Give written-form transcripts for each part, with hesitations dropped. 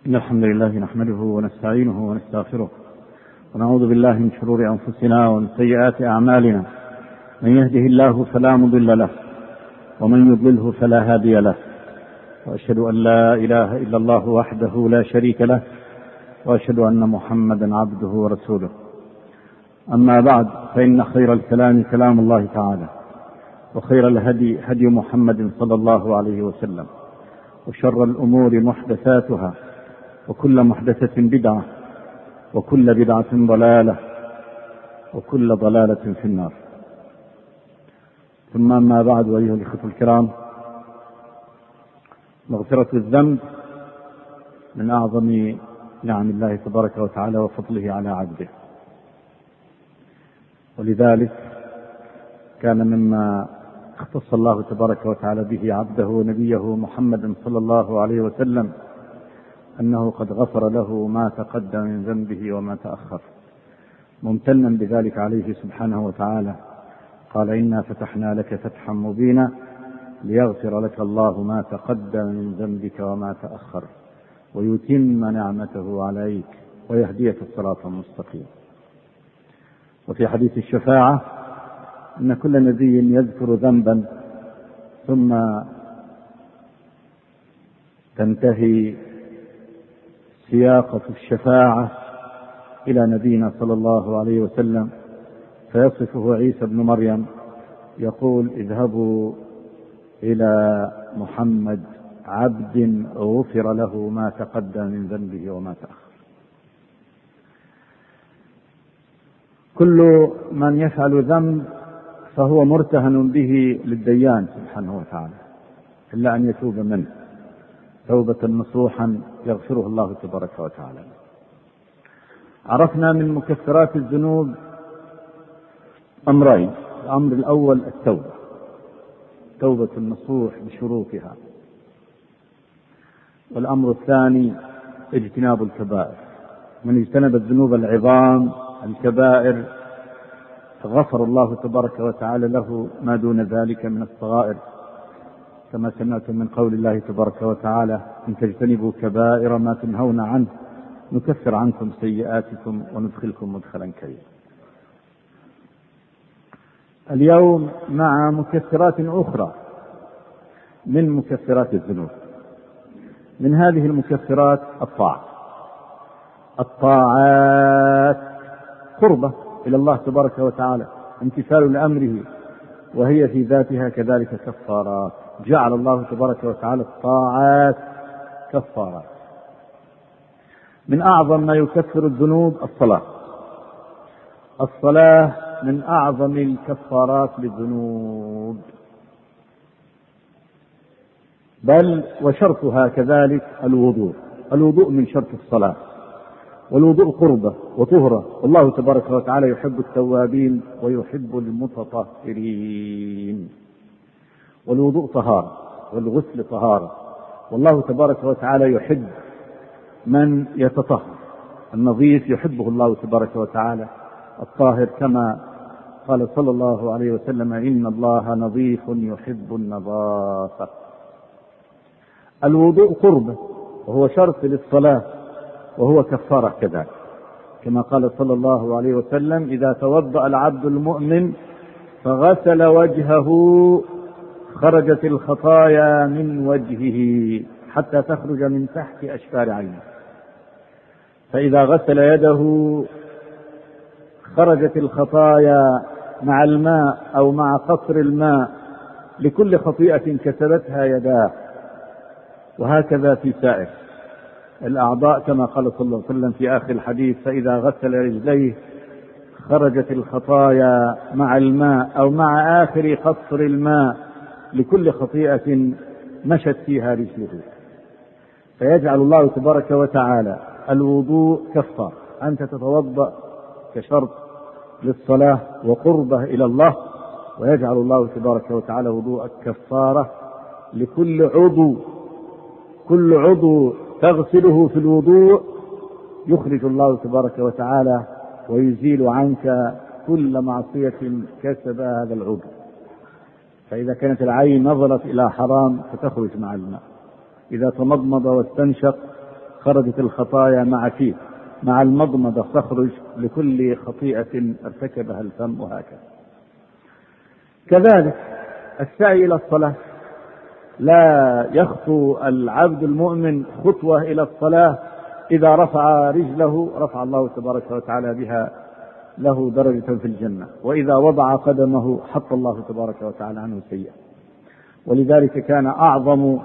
إن الحمد لله نحمده ونستعينه ونستغفره ونعوذ بالله من شرور أنفسنا ومن سيئات أعمالنا. من يهده الله فلا مضل له ومن يضلله فلا هادي له، وأشهد أن لا إله إلا الله وحده لا شريك له، وأشهد أن محمدا عبده ورسوله. أما بعد، فإن خير الكلام كلام الله تعالى، وخير الهدي هدي محمد صلى الله عليه وسلم، وشر الأمور محدثاتها، وكل محدثة بدعة، وكل بدعة ضلالة، وكل ضلالة في النار. ثم أما بعد، أيها الإخوة الكرام، مغفرة الذنب من أعظم نعم الله تبارك وتعالى وفضله على عبده، ولذلك كان مما اختص الله تبارك وتعالى به عبده ونبيه محمد صلى الله عليه وسلم أنه قد غفر له ما تقدم من ذنبه وما تأخر، ممتنا بذلك عليه سبحانه وتعالى. قال: إنا فتحنا لك فتحا مبينا ليغفر لك الله ما تقدم من ذنبك وما تأخر ويتم نعمته عليك ويهديك الصراط المستقيم. وفي حديث الشفاعة أن كل نبي يذكر ذنبا ثم تنتهي سياقة الشفاعة إلى نبينا صلى الله عليه وسلم، فيصفه عيسى بن مريم يقول: اذهبوا إلى محمد عبد غفر له ما تقدم من ذنبه وما تأخر. كل من يفعل ذنب فهو مرتهن به للديان سبحانه وتعالى، إلا أن يتوب منه توبة نصوحا يغفره الله تبارك وتعالى. عرفنا من مكفرات الذنوب أمرين: الأمر الأول التوبة، توبة النصوح بشروطها، والأمر الثاني اجتناب الكبائر. من اجتنب الذنوب العظام الكبائر غفر الله تبارك وتعالى له ما دون ذلك من الصغائر، كما سمعتم من قول الله تبارك وتعالى: إن تجتنبوا كبائر ما تنهون عنه نكفر عنكم سيئاتكم وندخلكم مدخلا كريما. اليوم مع مكفرات أخرى من مكفرات الذنوب. من هذه المكفرات الطاعات قربة إلى الله تبارك وتعالى، امتثال لأمره، وهي في ذاتها كذلك كفارات. جعل الله تبارك وتعالى الطاعات كفارات. من أعظم ما يكفر الذنوب الصلاة من أعظم الكفارات للذنوب، بل وشرطها كذلك الوضوء من شرط الصلاة، والوضوء قربة وطهرة، والله تبارك وتعالى يحب التوابين ويحب المتطهرين. والوضوء طهارة والغسل طهارة، والله تبارك وتعالى يحب من يتطهر. النظيف يحبه الله تبارك وتعالى، الطاهر، كما قال صلى الله عليه وسلم: إن الله نظيف يحب النظافة. الوضوء قربة وهو شرط للصلاة، وهو كفارة كذلك، كما قال صلى الله عليه وسلم: إذا توضأ العبد المؤمن فغسل وجهه خرجت الخطايا من وجهه حتى تخرج من تحت أشفار عينه، فإذا غسل يده خرجت الخطايا مع الماء أو مع قطر الماء لكل خطيئة كسبتها يداه. وهكذا في سائر الأعضاء، كما قال صلى الله عليه وسلم في آخر الحديث: فإذا غسل رجليه خرجت الخطايا مع الماء أو مع آخر قطر الماء لكل خطيئة مشت فيها رجله. فيجعل الله تبارك وتعالى الوضوء كفار، أنت تتوضأ كشرط للصلاة وقربة إلى الله، ويجعل الله تبارك وتعالى وضوءك كفارة لكل عضو. كل عضو تغسله في الوضوء يخرج الله تبارك وتعالى ويزيل عنك كل معصية كسب هذا العضو. فإذا كانت العين نظرت إلى حرام فتخرج مع الماء، إذا تمضمض واستنشق خرجت الخطايا مع فيه، مع المضمضة تخرج لكل خطيئة ارتكبها الفم، وهكذا. كذلك السعي إلى الصلاة، لا يخطو العبد المؤمن خطوة إلى الصلاة إذا رفع رجله رفع الله تبارك وتعالى بها له درجة في الجنة، وإذا وضع قدمه حط الله تبارك وتعالى عنه سيئة. ولذلك كان أعظم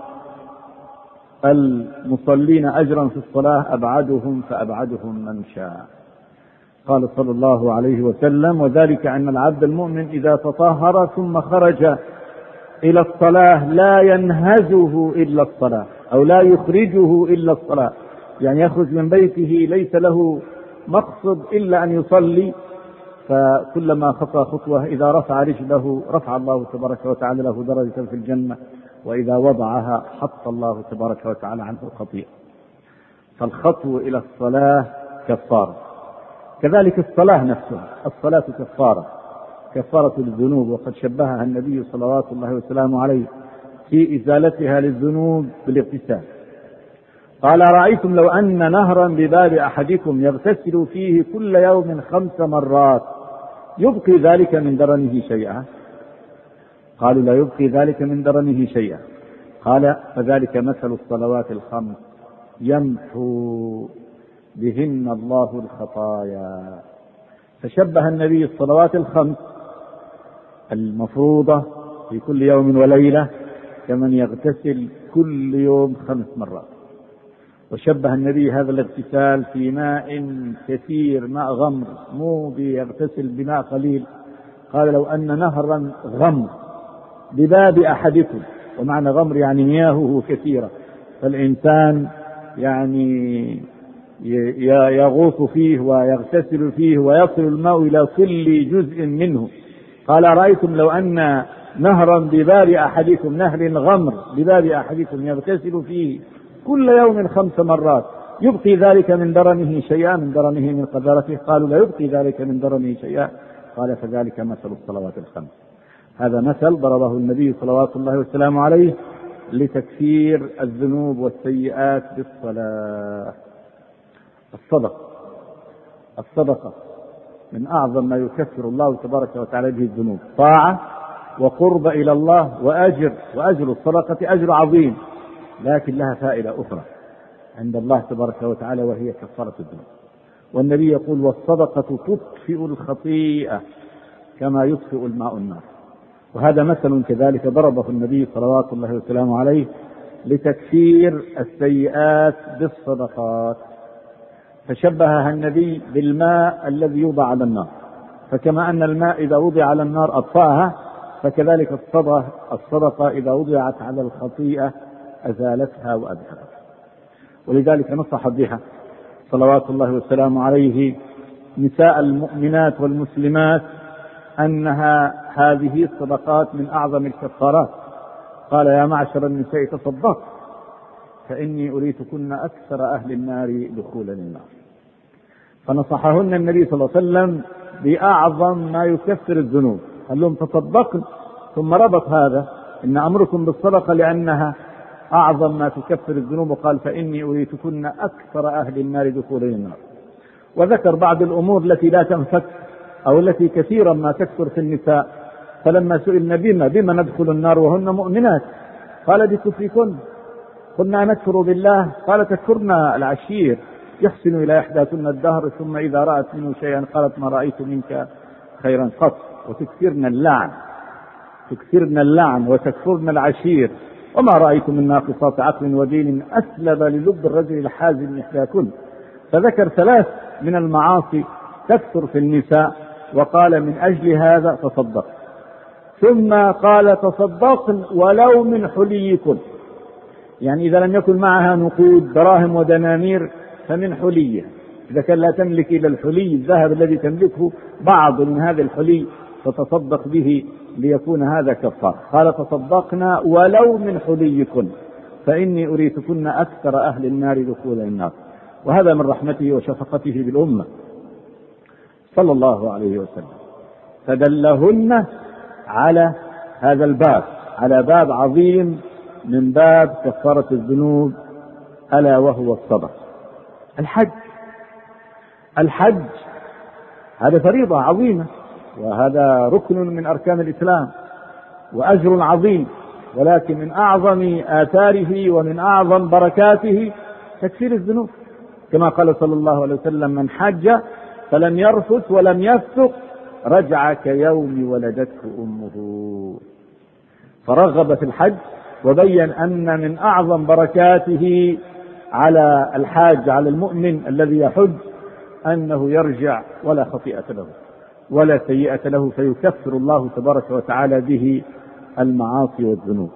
المصلين أجرا في الصلاة أبعدهم فأبعدهم من شاء. قال صلى الله عليه وسلم: وذلك أن العبد المؤمن إذا تطهر ثم خرج إلى الصلاة لا ينهزه إلا الصلاة، أو لا يخرجه إلا الصلاة، يعني يخرج من بيته ليس له مقصد إلا أن يصلي، فكلما خطى خطوة إذا رفع رجله رفع الله تبارك وتعالى له درجة في الجنة، وإذا وضعها حط الله تبارك وتعالى عنه الخطيئة. فالخطو إلى الصلاة كفارة. كذلك الصلاة نفسها، الصلاة كفارة للذنوب، وقد شبهها النبي صلوات الله وسلامه عليه في إزالتها للذنوب بالاغتسال. قال: رأيتم لو أن نهرا بباب أحدكم يغتسل فيه كل يوم 5 مرات يبقي ذلك من درنه شيئا؟ قالوا: لا يبقي ذلك من درنه شيئا. قال: فذلك مثل الصلوات ال5 يمحو بهن الله الخطايا. فشبه النبي الصلوات ال5 المفروضة في كل يوم وليلة كمن يغتسل كل يوم 5 مرات، وشبه النبي هذا الاغتسال في ماء كثير، ماء غمر، مو بيغتسل بماء قليل. قال: لو أن نهرا غمر بباب أحدكم، ومعنى غمر يعني مياهه كثيرة، فالإنسان يعني يغوص فيه ويغتسل فيه ويصل الماء إلى كل جزء منه. قال: رأيتم لو أن نهرا بباب أحدكم، نهر غمر بباب أحدكم يغتسل فيه كل يوم 5 مرات يبقي ذلك من درنه شيئا، من درنه من قذرته؟ قالوا: لا يبقي ذلك من درنه شيئا. قال: فذلك مثل الصلوات ال5. هذا مثل ضربه النبي صلوات الله وسلامه عليه لتكفير الذنوب والسيئات بالصلاة. الصدقة من أعظم ما يكفر الله تبارك وتعالى به الذنوب، طاعة وقرب إلى الله وأجر الصدقة أجر عظيم، لكن لها فائدة أخرى عند الله تبارك وتعالى، وهي كفارة الذنوب. والنبي يقول: والصدقة تطفئ الخطيئة كما يطفئ الماء النار. وهذا مثل كذلك ضربه النبي صلوات الله وسلامه عليه لتكفير السيئات بالصدقات، فشبهها النبي بالماء الذي يوضع على النار، فكما أن الماء إذا وضع على النار أطفأها، فكذلك الصدقة إذا وضعت على الخطيئة أزالتها وأدخلتها. ولذلك نصح بها صلوات الله وسلامه عليه نساء المؤمنات والمسلمات أنها هذه الصدقات من أعظم الكفارات. قال: يا معشر النساء تصدق فإني أريتكن أكثر أهل النار دخولا النار. فنصحهن النبي صلى الله عليه وسلم بأعظم ما يكفر الذنوب، قال لهم: تصدقن، ثم ربط هذا إن أمركم بالصدقة لأنها أعظم ما تكفر الذنوب، وقال: فإني أريتكن أكثر أهل النار دخولا النار. وذكر بعض الأمور التي لا تنفك أو التي كثيرا ما تكثر في النساء، فلما سئلنا بما ندخل النار وهن مؤمنات، قال: بكفركن. قلنا: نكفر بالله؟ قال: تكفرنا العشير، يحسن إلى إحداثن الدهر ثم إذا رأت منه شيئا قالت: ما رأيت منك خيرا قط. وتكثرنا اللعن وتكفرنا العشير، وما رأيت من ناقصات عقل ودين أسلب للب الرجل الحازم إحداكن. فذكر 3 من المعاصي تكثر في النساء، وقال: من أجل هذا تصدق. ثم قال: تصدقن ولو من حليكن، يعني إذا لم يكن معها نقود دراهم ودنانير فمن حليها، إذا كان لا تملك إلى الحلي الذهب الذي تملكه بعض من هذا الحلي فتصدق به ليكون هذا كفار. قال: تصدقنا ولو من حليكن فإني أريتكن أكثر أهل النار دخولا النار. وهذا من رحمته وشفقته بالأمة صلى الله عليه وسلم، فدلهن على هذا الباب، على باب عظيم من باب كفارة الذنوب، ألا وهو الصدقة. الحج هذا فريضة عظيمة، وهذا ركن من أركان الإسلام وأجر عظيم، ولكن من أعظم آثاره ومن أعظم بركاته تكفير الذنوب، كما قال صلى الله عليه وسلم: من حج فلم يرفث ولم يفسق رجع كيوم ولدته أمه. فرغب في الحج وبين أن من أعظم بركاته على الحاج، على المؤمن الذي يحج، أنه يرجع ولا خطيئة له ولا سيئة له، فيكفر الله تبارك وتعالى به المعاصي والذنوب.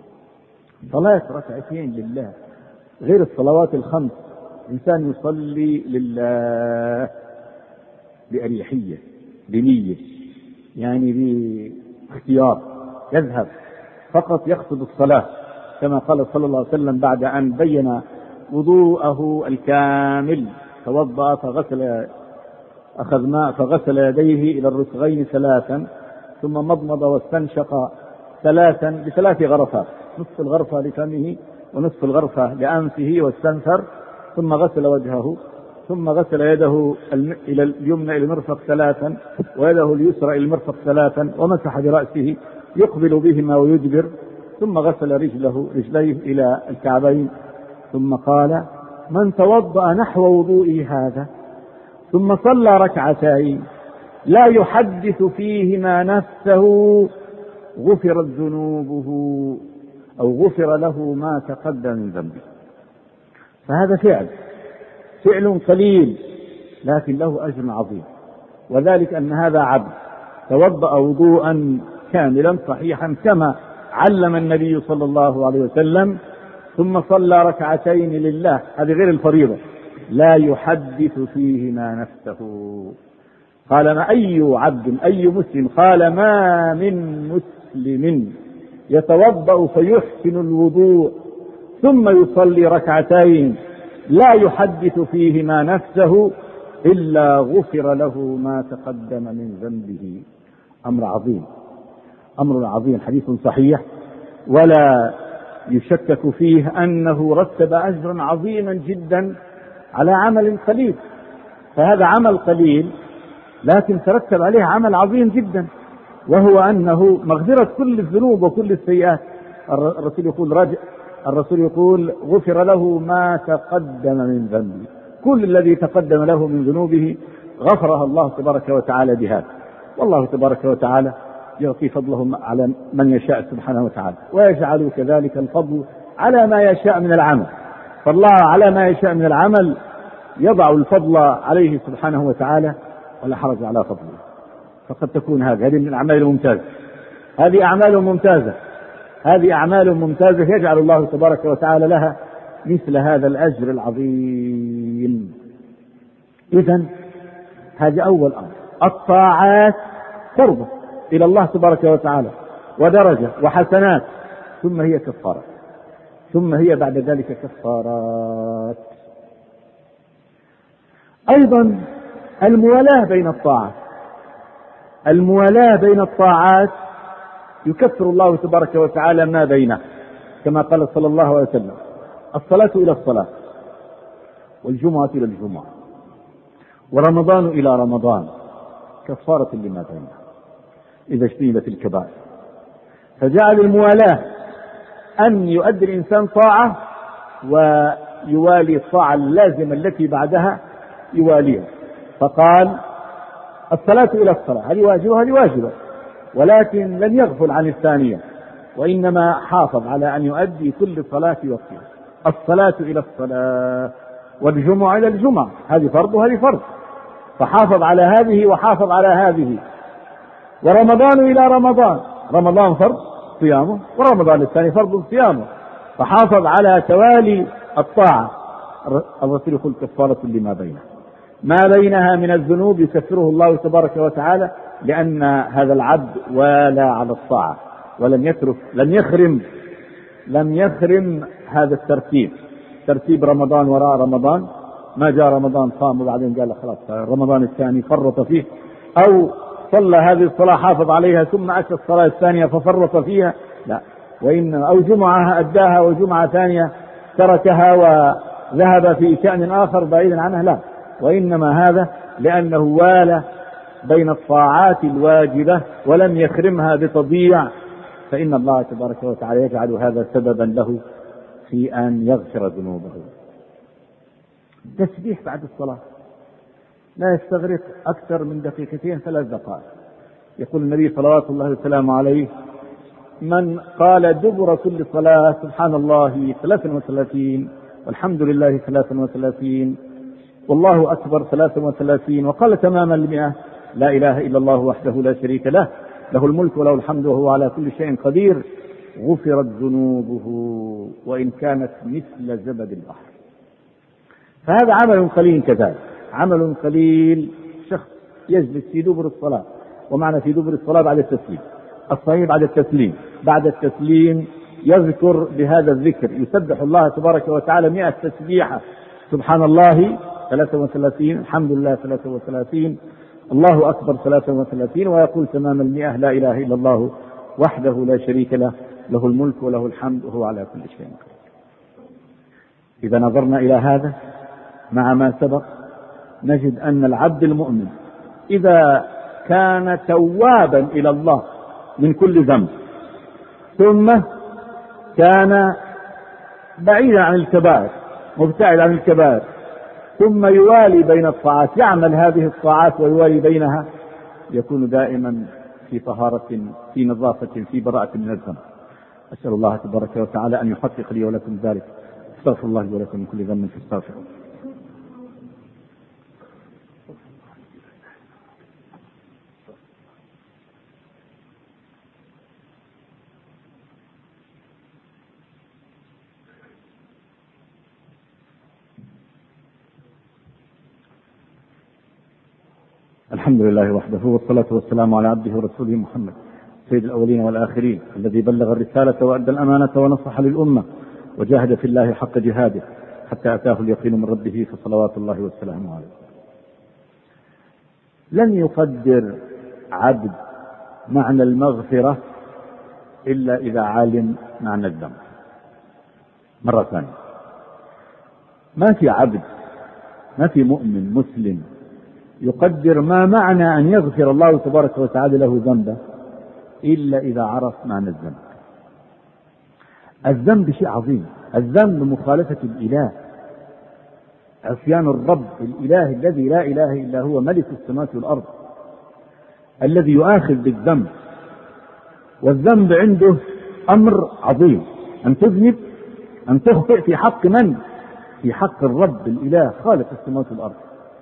صلاة ركعتين لله غير الصلوات الخمس، إنسان يصلي لله بأريحية، بنية، يعني باختيار، يذهب فقط يقصد الصلاة، كما قال صلى الله عليه وسلم بعد أن بين وضوءه الكامل: توضأ أخذ ماء فغسل يديه إلى الرسغين 3، ثم مضمض واستنشق 3 ب3 غرفات، نصف الغرفة لفمه ونصف الغرفة لأنفه واستنثر، ثم غسل وجهه، ثم غسل يده إلى اليمنى إلى المرفق 3، ويده اليسرى إلى المرفق 3، ومسح برأسه يقبل بهما ويدبر، ثم غسل رجليه إلى الكعبين، ثم قال: من توضأ نحو وضوئي هذا ثم صلى ركعتين لا يحدث فيهما نفسه غفرت ذنوبه أو غفر له ما تقدم من ذنبه. فهذا فعل قليل لكن له أجر عظيم، وذلك أن هذا عبد توضأ وضوءا كاملا صحيحا كما علم النبي صلى الله عليه وسلم، ثم صلى ركعتين لله، هذه غير الفريضة، لا يحدث فيهما نفسه. قال: ما أي عبد أي مسلم، قال: ما من مسلم يتوضأ فيحسن الوضوء ثم يصلي ركعتين لا يحدث فيهما نفسه إلا غفر له ما تقدم من ذنبه. أمر عظيم، حديث صحيح ولا يشكك فيه أنه رتب أجرا عظيما جدا على عمل قليل، فهذا عمل قليل لكن ترتب عليه عمل عظيم جدا، وهو أنه مغفرة كل الذنوب وكل السيئات. الرسول يقول: غفر له ما تقدم من ذنبه، كل الذي تقدم له من ذنوبه غفرها الله تبارك وتعالى بهذا. والله تبارك وتعالى يعطي فضله على من يشاء سبحانه وتعالى، ويجعل كذلك الفضل على ما يشاء من العمل، فالله على ما يشاء من العمل يضع الفضل عليه سبحانه وتعالى ولا حرج على فضله. فقد تكون هذه من الأعمال الممتازة، هذه أعمال ممتازة يجعل الله تبارك وتعالى لها مثل هذا الأجر العظيم. إذن هذا أول أمر. الطاعات قربة إلى الله تبارك وتعالى ودرجة وحسنات، ثم هي كفارة، ثم هي بعد ذلك كفارات. أيضا الموالاة بين الطاعات يكفر الله تبارك وتعالى ما بينه، كما قال صلى الله عليه وسلم: الصلاة إلى الصلاة، والجمعة إلى الجمعة، ورمضان إلى رمضان كفارة لما بينه إذا اجتنبت الكبائر. فجعل الموالاة أن يؤدي الإنسان طاعة ويوالي الطاعة اللازمة التي بعدها يواليها، فقال: الصلاة إلى الصلاة، هذه واجبة، ولكن لم يغفل عن الثانية، وإنما حافظ على أن يؤدي كل صلاة وقتها. الصلاة إلى الصلاة، والجمعة إلى الجمعة، هذه فرض وهذه فرض، فحافظ على هذه وحافظ على هذه. ورمضان إلى رمضان، رمضان فرض صيامه، ورمضان الثاني فرض صيامه، فحافظ على توالي الطاعة. الرسول يقول: كفارة لما بينها، ما بينها من الذنوب يكفره الله تبارك وتعالى، لأن هذا العبد والى على الطاعة ولم يترك، لم يخرم هذا ترتيب رمضان وراء رمضان، ما جاء رمضان صام وبعدين قال خلاص رمضان الثاني فرط فيه، أو صلى هذه الصلاة حافظ عليها ثم أتى الصلاة الثانية ففرط فيها، لا، أو جمعة أداها وجمعة ثانية تركها ذهب في شأن آخر بعيدا عنه، لا، وإنما هذا لأنه والى بين الطاعات الواجبة ولم يخرمها بتضييع، فإن الله تبارك وتعالى يجعل هذا سببا له في أن يغفر ذنوبه. تسبيح بعد الصلاة لا يستغرق أكثر من دقيقتين 3 دقائق. يقول النبي صلوات الله وسلامه عليه: من قال دبر كل صلاة سبحان الله 33 والحمد لله 33 والله أكبر 33 وقال تمام 100 لا إله إلا الله وحده لا شريك له له الملك وله الحمد وهو على كل شيء قدير، غفرت ذنوبه وإن كانت مثل زبد البحر. فهذا عمل قليل، كذلك عمل قليل. شخص يجلس في دبر الصلاة، ومعنى في دبر الصلاة بعد التسليم، الصحيح بعد التسليم يذكر بهذا الذكر، يسبح الله تبارك وتعالى 100 تسبيحة، سبحان الله 33 الحمد لله 33 الله أكبر 33 ويقول تمام 100 لا إله إلا الله وحده لا شريك له له الملك وله الحمد وهو على كل شيء قدير. إذا نظرنا إلى هذا مع ما سبق نجد أن العبد المؤمن إذا كان توابا إلى الله من كل ذنب، ثم كان بعيدا عن الكبائر، مبتعد عن الكبائر، ثم يوالي بين الطاعات، يعمل هذه الطاعات ويوالي بينها، يكون دائما في طهارة، في نظافة، في براءة من الذنب. أسأل الله تبارك وتعالى أن يحقق لي ولكم ذلك. استغفر الله لي ولكم من كل ذنب فاستغفروه. الحمد لله وحده والصلاة والسلام على عبده ورسوله محمد سيد الأولين والآخرين الذي بلغ الرسالة وأدى الأمانة ونصح للأمة وجاهد في الله حق جهاده حتى أتاه اليقين من ربه فصلوات الله والسلام عليه. لن يقدر عبد معنى المغفرة إلا إذا علم معنى الذنب. مرة ثانية، ما في عبد، ما في مؤمن مسلم يقدر ما معنى أن يغفر الله تبارك وتعالى له ذنبه إلا إذا عرف معنى الذنب. الذنب شيء عظيم، الذنب مخالفة الإله، عصيان الرب الإله الذي لا إله إلا هو ملك السماوات والأرض الذي يؤاخذ بالذنب. والذنب عنده أمر عظيم، أن تذنب، أن تخطئ في حق من؟ في حق الرب الإله خالق السماوات والأرض.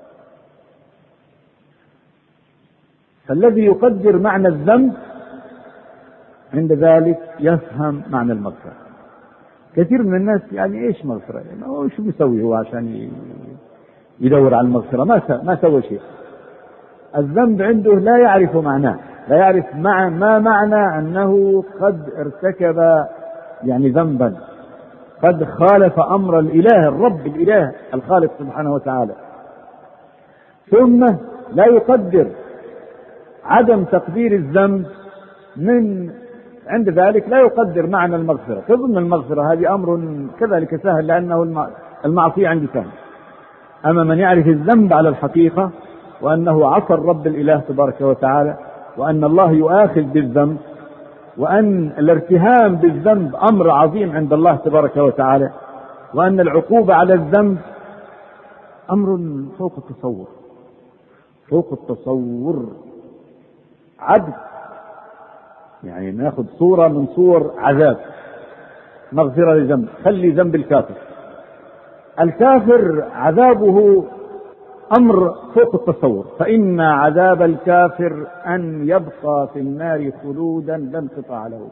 فالذي يقدر معنى الذنب عند ذلك يفهم معنى المغفرة. كثير من الناس يعني ايش مغفرة؟ يعني هو شو بيسوي هو عشان يدور على المغفرة؟ ما سوى شيء. الذنب عنده لا يعرف معناه، لا يعرف ما معنى أنه قد ارتكب يعني ذنبا، قد خالف أمر الإله الرب الإله الخالق سبحانه وتعالى. ثم لا يقدر عدم تقدير الذنب من عند ذلك لا يقدر معنى المغفرة. تظن المغفرة هذه أمر كذلك سهل لأنه المعصية عنده سهل. أما من يعرف الذنب على الحقيقة وأنه عصى الرب الإله تبارك وتعالى، وأن الله يؤاخذ بالذنب، وأن الارتهام بالذنب أمر عظيم عند الله تبارك وتعالى، وأن العقوبة على الذنب أمر فوق التصور، فوق التصور. عبد يعني ناخذ صورة من صور عذاب، مغفرة للذنب، خلي ذنب الكافر. الكافر عذابه أمر فوق التصور، فإن عذاب الكافر أن يبقى في النار خلودا لا انقطاع له.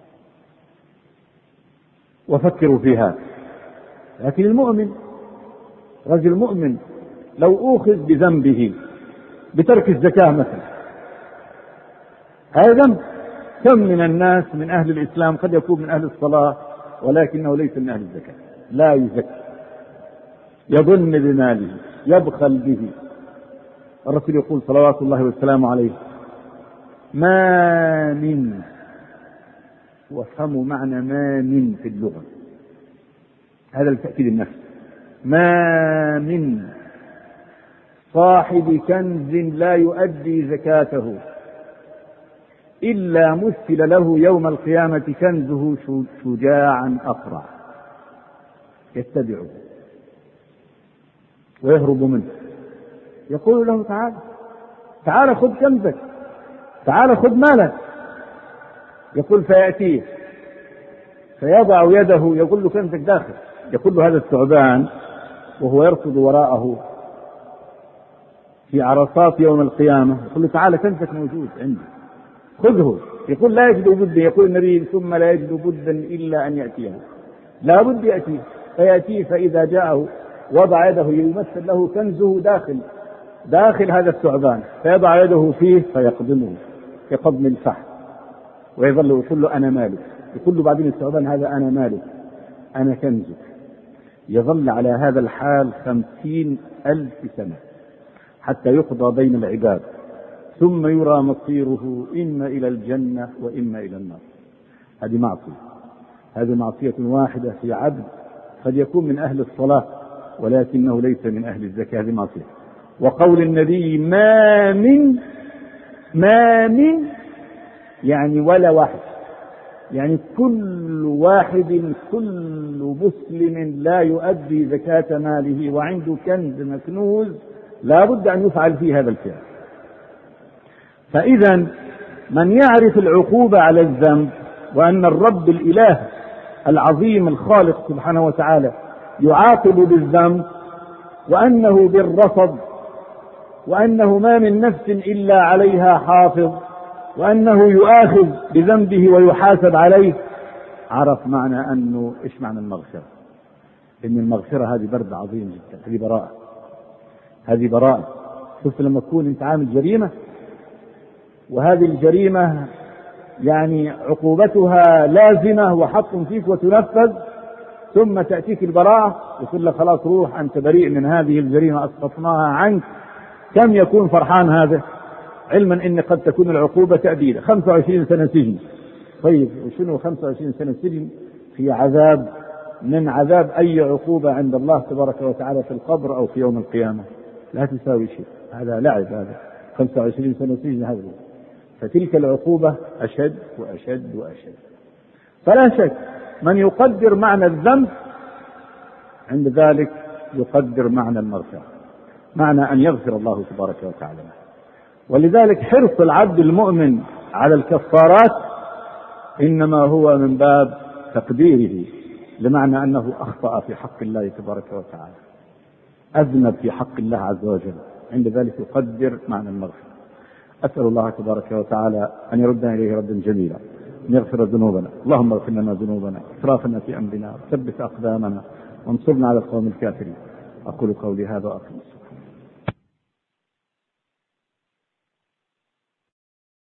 وفكروا في هذا. لكن المؤمن، رجل مؤمن لو أوخذ بذنبه بترك الزكاة مثلا، هذا ذنب. كم من الناس من أهل الإسلام قد يكون من أهل الصلاة ولكنه ليس من أهل الزكاة، لا يزكي، يظن بماله، يبخل به. الرسول يقول صلوات الله والسلام عليه: ما من، وافهموا معنى ما من في اللغة، هذا لتأكيد النفس، ما من صاحب كنز لا يؤدي زكاته إلا مثل له يوم القيامة كنزه شجاعا أقرع يتبعه ويهرب منه، يقول له تعال خذ كنزك، تعال خذ مالك. يقول فيأتيه فيضع يده، يقول له كنزك داخل. يقول له هذا الثعبان وهو يركض وراءه في عرصات يوم القيامة، يقول له تعال كنزك موجود عندي خذه. يقول لا يجد بدا، يقول النبي ثم لا يجد بدا إلا أن يأتيه، لا بد يأتيه. فيأتيه فإذا جاءه وضع يده يمثل له كنزه داخل هذا الثعبان، فيضع يده فيه فيقدمه كقدم الفحم ويظل يقول له أنا مالك. يقول له بعدين الثعبان هذا أنا مالك أنا كنزك. يظل على هذا الحال 50,000 سنة حتى يقضى بين العباد، ثم يرى مصيره إما إلى الجنة وإما إلى النار. هذه معصية واحدة في عبد قد يكون من أهل الصلاة ولكنه ليس من أهل الزكاة، هذه معصية. وقول النبي ما من يعني ولا واحد، يعني كل واحد، كل مسلم لا يؤدي زكاة ماله وعنده كنز مكنوز لا بد أن يفعل فيه هذا الفعل. فإذا من يعرف العقوبة على الذنب وأن الرب الإله العظيم الخالق سبحانه وتعالى يعاقب بالذنب، وأنه بالرصد، وأنه ما من نفس إلا عليها حافظ، وأنه يؤاخذ بذنبه ويحاسب عليه، عرف معنى أنه إيش معنى المغفرة. إن المغفرة هذه برد عظيم جدا، هذه براءة. شوف لما تكون أنت عامل جريمة وهذه الجريمة يعني عقوبتها لازمة وحق فيك وتنفذ، ثم تأتيك البراءة يقول لك خلاص روح أنت بريء من هذه الجريمة أسقطناها عنك. كم يكون فرحان هذا، علما أن قد تكون العقوبة تأديبه 25 سنة سجن. طيب وشنو 25 سنة سجن في عذاب من عذاب أي عقوبة عند الله تبارك وتعالى في القبر أو في يوم القيامة؟ لا تساوي شيء، هذا لعب، هذا 25 سنة سجن هذا. فتلك العقوبة أشد وأشد وأشد. فلا شك من يقدر معنى الذنب عند ذلك يقدر معنى المغفرة، معنى أن يغفر الله تبارك وتعالى. ولذلك حرص العبد المؤمن على الكفارات إنما هو من باب تقديره، لمعنى أنه أخطأ في حق الله تبارك وتعالى، أذنب في حق الله عز وجل، عند ذلك يقدر معنى المغفرة. أسأل الله تبارك وتعالى أن يردنا إليه ردا جميلا، أن يغفر ذنوبنا. اللهم اغفر لنا ذنوبنا، إسرافنا في أمرنا، ثبت أقدامنا، وانصرنا على القوم الكافرين. أقول قولي هذا وأقم الصلاة.